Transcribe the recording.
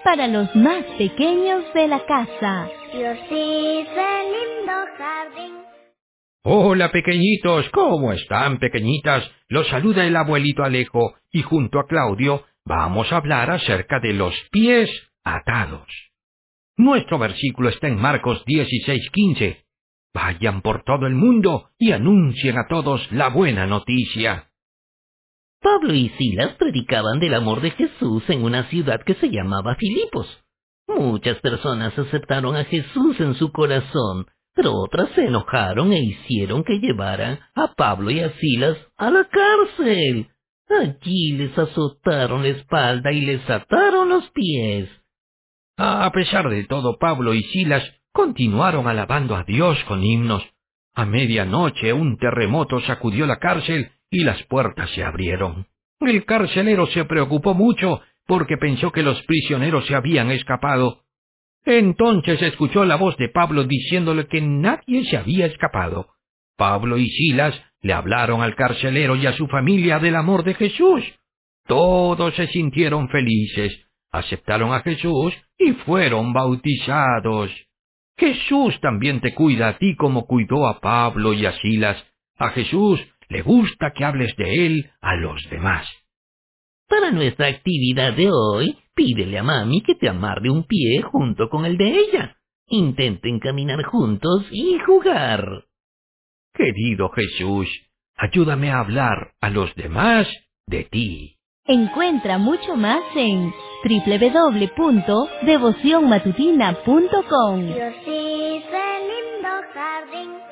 para los más pequeños de la casa. Dios hizo lindo jardín. Hola, pequeñitos, ¿cómo están, pequeñitas? Los saluda el abuelito Alejo y junto a Claudio vamos a hablar acerca de los pies atados. Nuestro versículo está en Marcos 16:15. Vayan por todo el mundo y anuncien a todos la buena noticia. Pablo y Silas predicaban del amor de Jesús en una ciudad que se llamaba Filipos. Muchas personas aceptaron a Jesús en su corazón, pero otras se enojaron e hicieron que llevaran a Pablo y a Silas a la cárcel. Allí les azotaron la espalda y les ataron los pies. A pesar de todo, Pablo y Silas continuaron alabando a Dios con himnos. A medianoche un terremoto sacudió la cárcel y las puertas se abrieron. El carcelero se preocupó mucho porque pensó que los prisioneros se habían escapado. Entonces escuchó la voz de Pablo diciéndole que nadie se había escapado. Pablo y Silas le hablaron al carcelero y a su familia del amor de Jesús. Todos se sintieron felices, aceptaron a Jesús y fueron bautizados. Jesús también te cuida a ti como cuidó a Pablo y a Silas. A Jesús le gusta que hables de él a los demás. Para nuestra actividad de hoy, pídele a mami que te amarre un pie junto con el de ella. Intenten caminar juntos y jugar. Querido Jesús, ayúdame a hablar a los demás de ti. Encuentra mucho más en www.devocionmatutina.com. Dios hizo lindo jardín.